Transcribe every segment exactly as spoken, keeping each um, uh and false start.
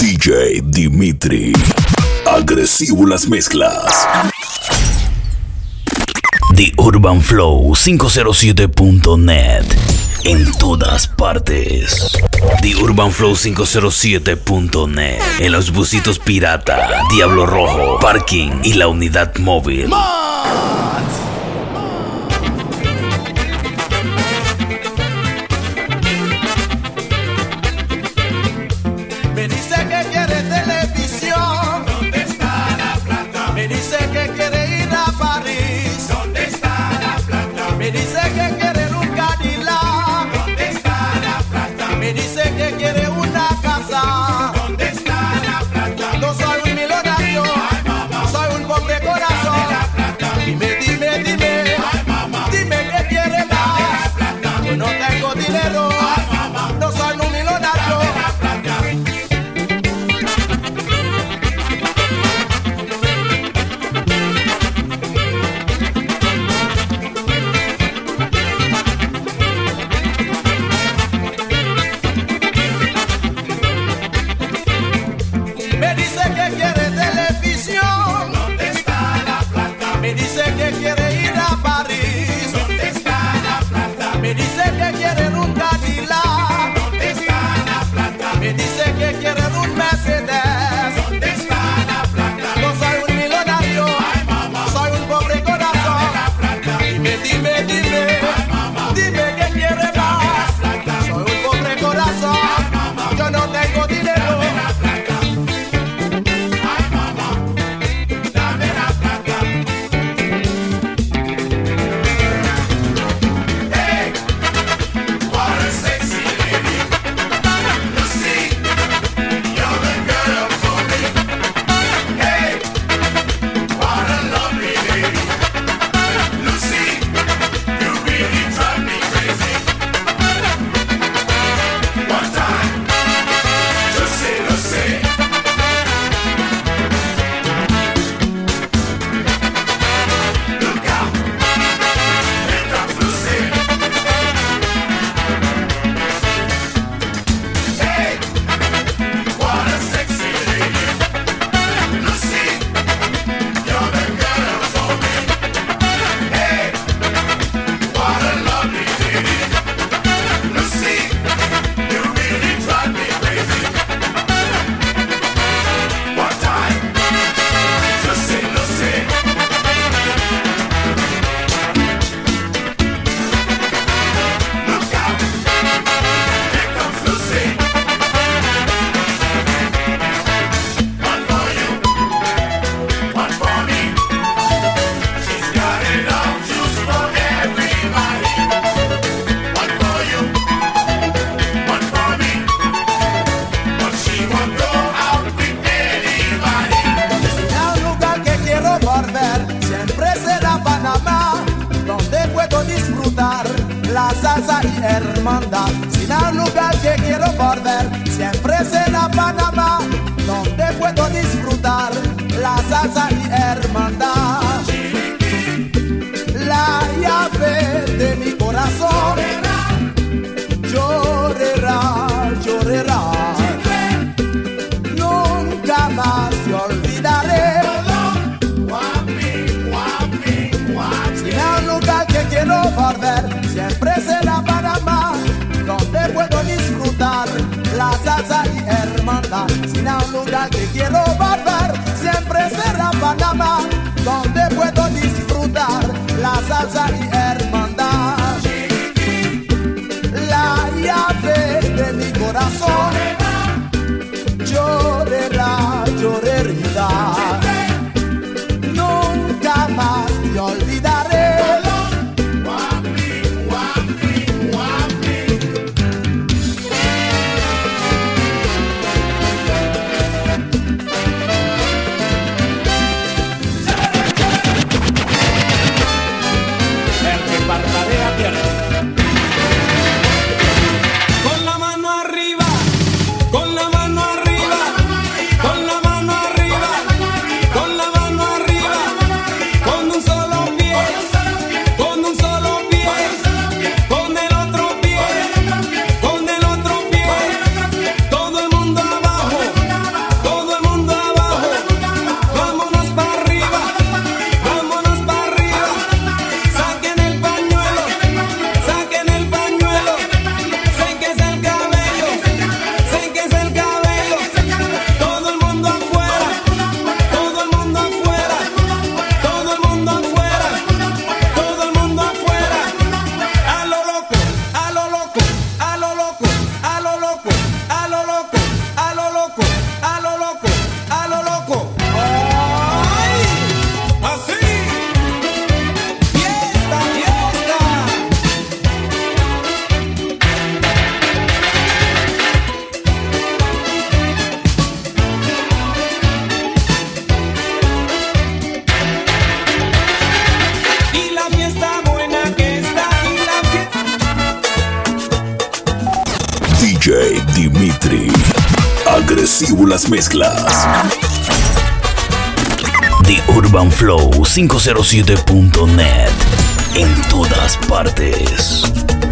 D J Dimitri. Agresivo las mezclas. The Urban Flow quinientos siete punto net. En todas partes. The Urban Flow quinientos siete punto net. En los busitos pirata, Diablo Rojo, Parking y la unidad móvil. Me dice que quiere televisión. ¿Dónde está la plata? Me dice que quiere ir a París. ¿Dónde está la plata? Me dice que quiere un Cadillac. ¿Dónde está la plata? Me dice que quiere una casa. ¿Dónde está la plata? No soy un millonario, Ay, mamá. soy un pobre corazón. Dame la plata. Dime, dime, dime, Ay, mamá. dime que quiere Dame la más. plata. Yo no tengo dinero, Ay, mamá. no soy un millonario. Dame la plata. Me dice que quiere televisión. ¿Dónde está la plata? Me dice que quiere ir a París. ¿Dónde está la plata? Me dice que quiere un Cadillac. ¿Dónde está la plata? Me dice que quiere un Mercedes. ¿Dónde está la plata? No soy un millonario, Ay, mamá. soy un pobre Dame corazón. la plata. Dime, dime, dime, Ay, mamá. dime que quiere Dame la más. plata. Soy un pobre corazón, Ay, mamá. yo no tengo dinero. Dame la plata. Ay, mamá. Dame la plata. Hey, what a sexy lady. Lucy, you're the girl for me. Hey, what a lovely lady. Lucy, you really drive me crazy. One time, just say Lucy. Look out, here comes Lucy. Hey, what a sexy lady. Lucy, you're the girl for me. Hey, what a lovely lady. Lucy, you really drive me crazy. One time, just say Lucy. Look out, here comes Lucy. One for you, one for me. She's got enough juice for everybody. One for you, one for me. But she won't go out with anybody. El lugar que quiero volver siempre será Panamá, donde puedo disfrutar la salsa y hermandad. Sin el lugar que quiero volver siempre será Panamá, donde puedo disfrutar la salsa y hermandad. La llave de mi corazón llorará, llorará. Nunca más te olvidaré. Sin el lugar que quiero volver siempre será Panamá, donde puedo disfrutar la salsa y hermandad. Sin el lugar que quiero volver siempre será Panamá, donde puedo disfrutar la salsa y hermandad. La llave de mi corazón llorará, llorará. Nunca más te olvidaré. El agresivo las mezclas. The Urban Flow quinientos siete punto net. En todas partes.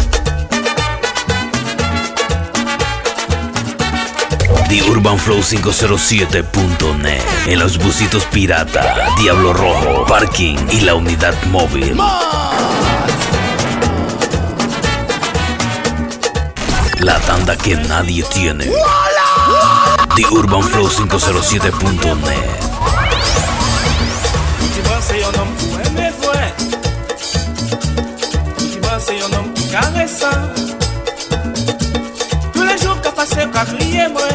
The Urban Flow quinientos siete punto net. En los busitos pirata, Diablo Rojo, Parking y la unidad móvil. La tanda que nadie tiene. The Urban Flow quinientos siete punto net. C'est un homme pour aimer vrai. Tu vois, c'est un homme qui caressant. Tous les jours qu'a passé, qu'a crié moi.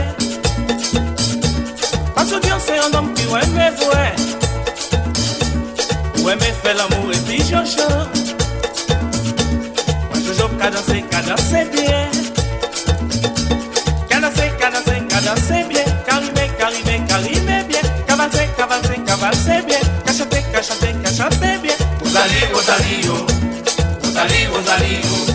Parce que Dieu, c'est un homme qui aime vrai. Ou aimer faire l'amour et puis je chante. Moi, toujours qu'à danser, qu'à danser bien. Qu'à danser, qu'à danser, qu'à danser bien. Qu'arriver, qu'arriver, qu'arriver bien. Qu'avancer, qu'avancer, qu'avancer bien. Chanter, chanter, chanter bien. Rosalie, Rosalie, oh. Rosalie, Rosalie, oh.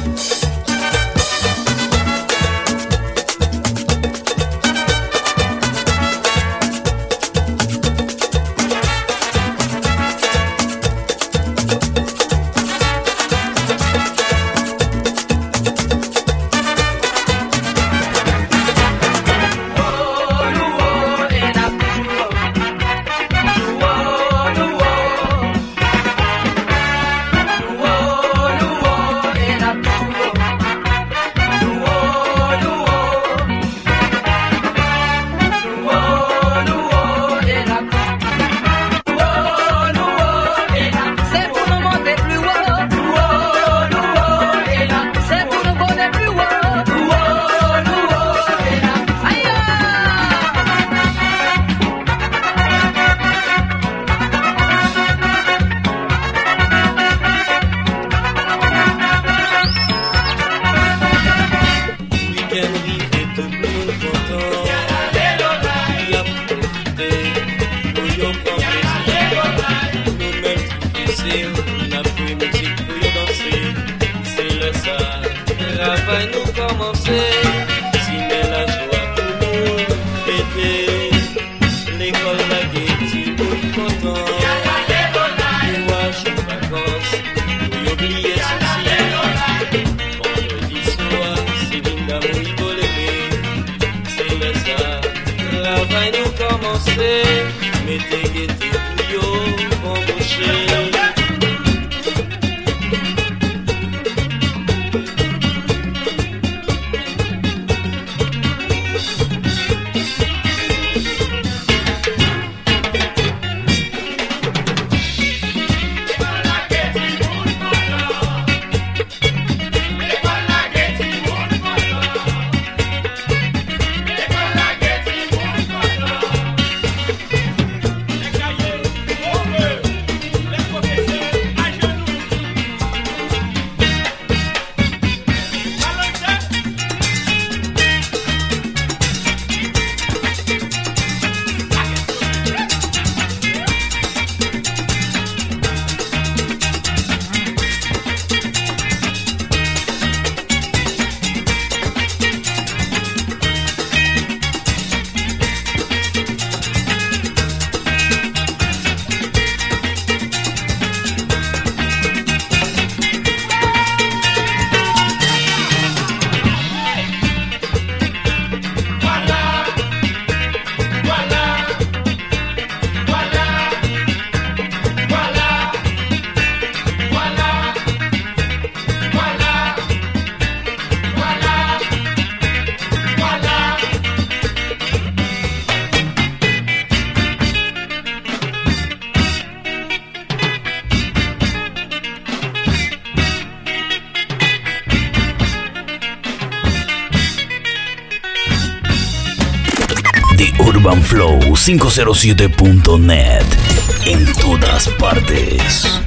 Urban Flow quinientos siete punto net. En todas partes.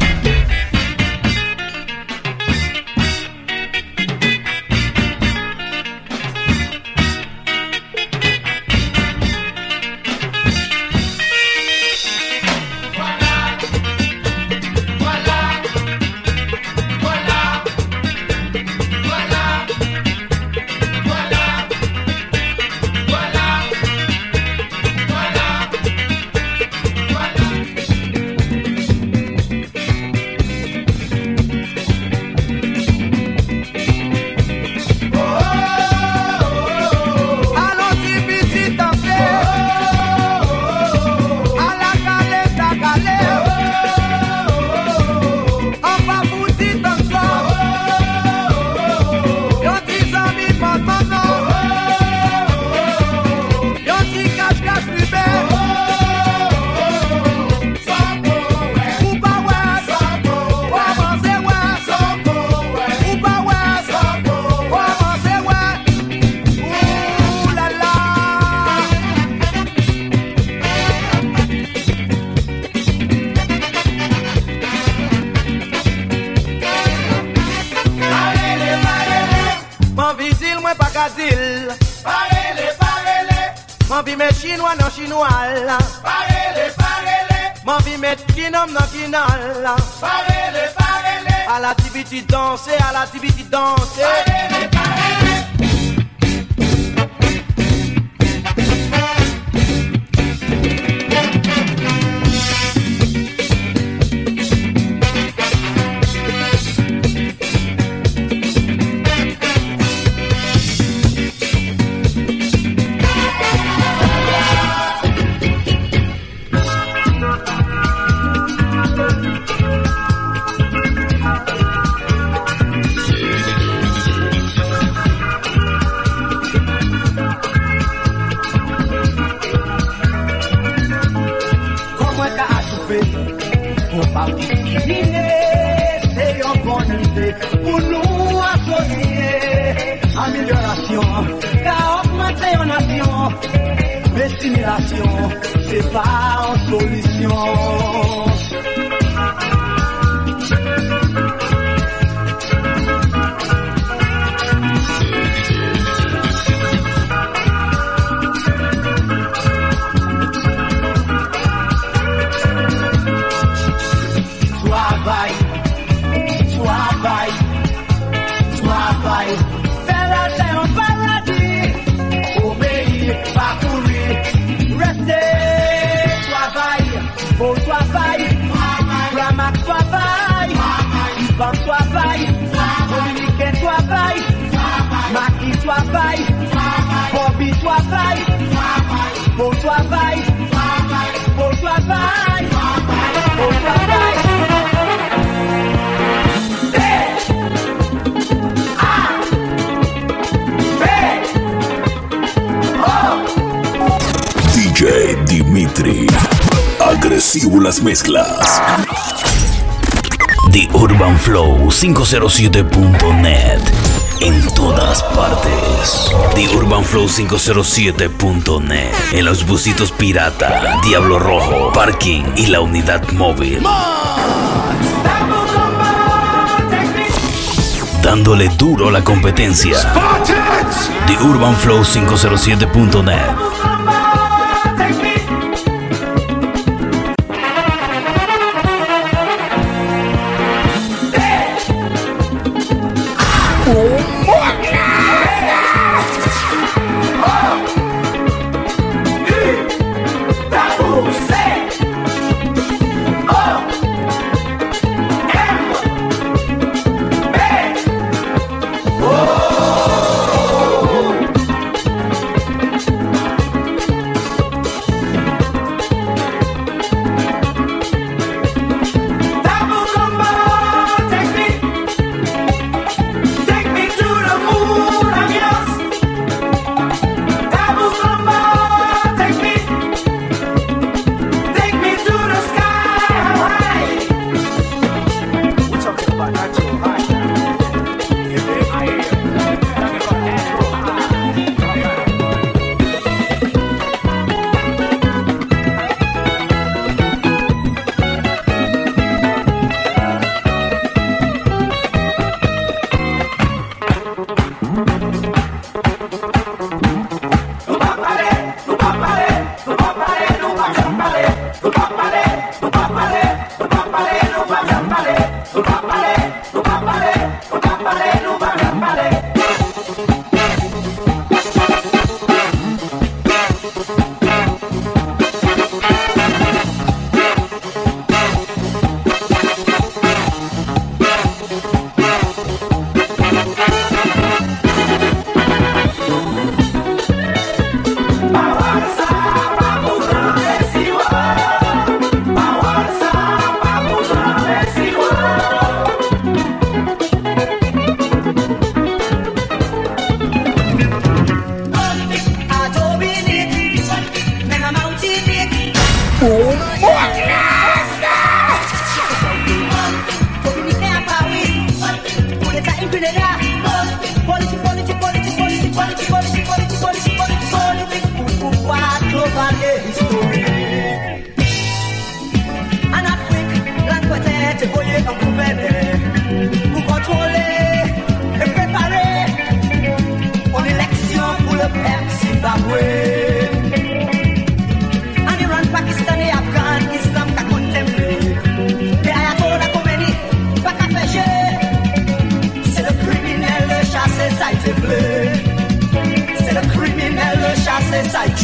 met chinois dans chinois là. Parele, parele, M'en vi met kinom dans kinal là. parele, parele, À la tibiti danser, à la tibiti danser. parele, parele. Pour nous associer, amélioration, car augmenter en nation, mais simulation, c'est pas en solution. Travail, travail, travail, faire la terre en paradis, obéir, parcourir, rester, travail, beau travail, ramasse travail, banque travail, communiquer travail, maquis travail, Bobby travail, beau travail, beau travail, beau travail. D J Dimitri, agresivo las mezclas. The Urban Flow quinientos siete punto net, en todas partes. The Urban Flow quinientos siete punto net, en los busitos pirata, Diablo Rojo, Parking y la unidad móvil. Dándole duro a la competencia. The Urban Flow quinientos siete punto net.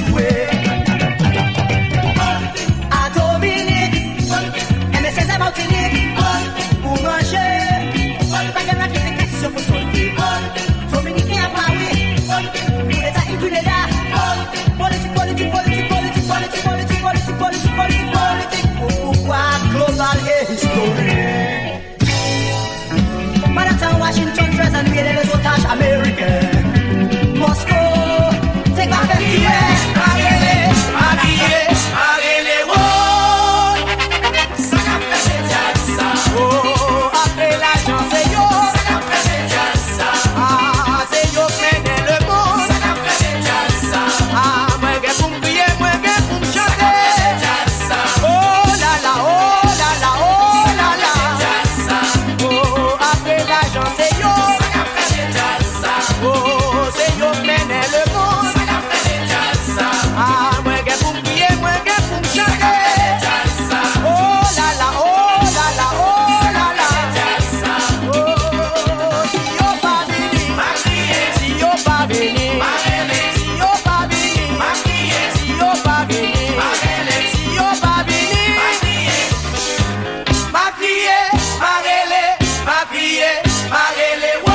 jouer. À Dominique, M S S à Martinique, pour manger, pas qu'à la question pour solder. Dominique à Paris, pour l'État et pour l'État. Politique, politique, politique, politique, politique, politique, politique, politique, politique, politique. Pourquoi global et historique? Manhattan, Washington, Dresden, and les otages américains. Moscou, take back the U S. Marele, Marele, Marele, oh, ça qu'a fait c'est ça. Oh, après l'argent c'est yo, ça qu'a fait c'est ça. Ah, c'est yo qui mène le monde, ça qu'a fait c'est ça. Ah, moi j'ai pour me prier, moi j'ai pour me chanter, c'est ça. Oh là là, oh là là, oh là là, c'est ça. Oh, après l'argent c'est yo, ça qu'a fait c'est ça. Oh, c'est yo qui mène le monde, ça qu'a fait c'est ça. Ah, moi j'ai pour me prier, moi j'ai pour me chanter, c'est ça. Oh là là, oh là là, oh là là, c'est ça. Oh, si yo pas venu, ma crié, si yo pas venu, ma rêvé, si yo pas venu, ma crié, si yo pas venu, ma rêvé, si yo pas venu, ma crié, ma crié, ma rêvé, ma crié, ma rêvé, oh,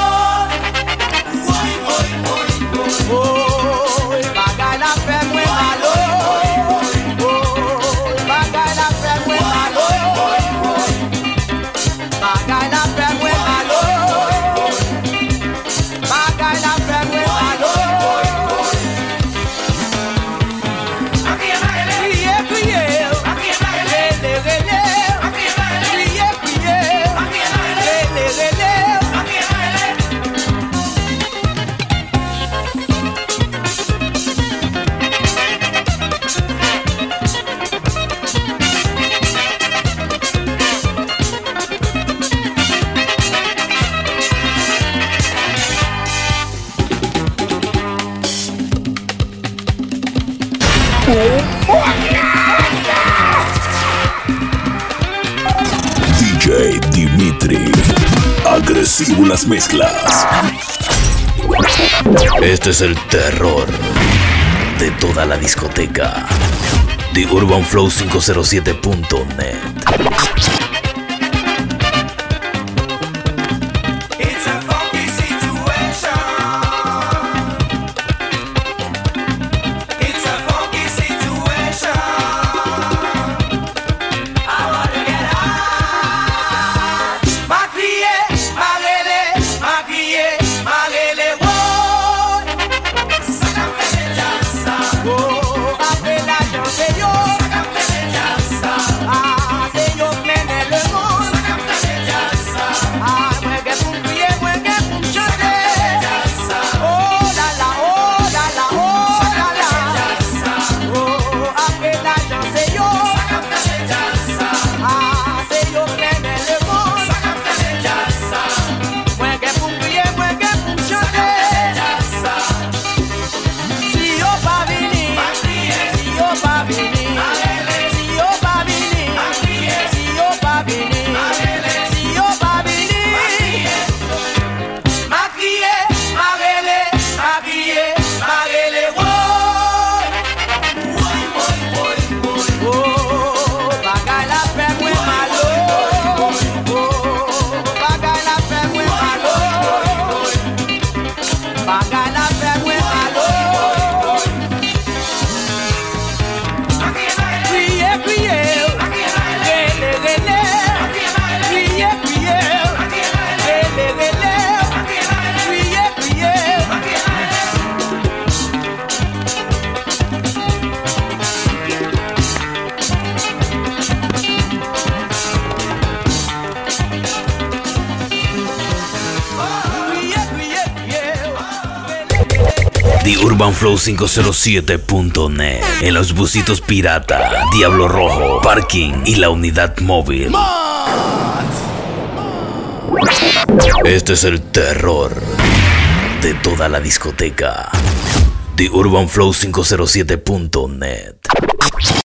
oh, oh, oh, oh, oh, bagay la fait moi mal, oh, oh, bagay la fait moi mal, oh, bagay la fait moi mal, oh, bagay la fait moi mal, oh. Criez, criez, relais, relais, criez, criez, relais, relais. D J Dimitri. Agresivo las mezclas. Este es el terror de toda la discoteca. The Urban Flow quinientos siete punto net. It's a funky situation. It's a funky situation. I wanna get high. Ma crié, ma rêvé, ma crié, ma rêvé, oh. Ça qu'a fait c'est ça. Oh, après l'argent c'est yo. Ça qu'a fait c'est ça. Ah, c'est yo qui mène le monde. Ça qu'a fait c'est ça. Ah, moi j'ai pour me prier, moi j'ai pour me chanter. Oh là là, oh là là, oh là là. Oh, après l'argent c'est yo. Ça qu'a fait c'est ça. Ah, c'est yo qui mène le monde. Ça qu'a fait c'est ça. Moi j'ai pour me prier, moi j'ai pour me chanter. Si yo pas venu, si yo pas venu, si yo pas venu, si yo pas venu, si yo pas venu, ma crié, ma rêvé, ma crié, ma rêvé, oh, oh, oh, bagay la fait moi mal, oh, oh, bagay la fait moi mal, oh, bagay la fait moi mal, oh. Criez, criez, relais, relais, criez, criez, relais, relais, criez, criez. Criez, criez, criez. The Urban Flow quinientos siete punto net. En los busitos pirata, Diablo Rojo, Parking y la unidad móvil. Este es el terror de toda la discoteca. The Urban Flow quinientos siete punto net.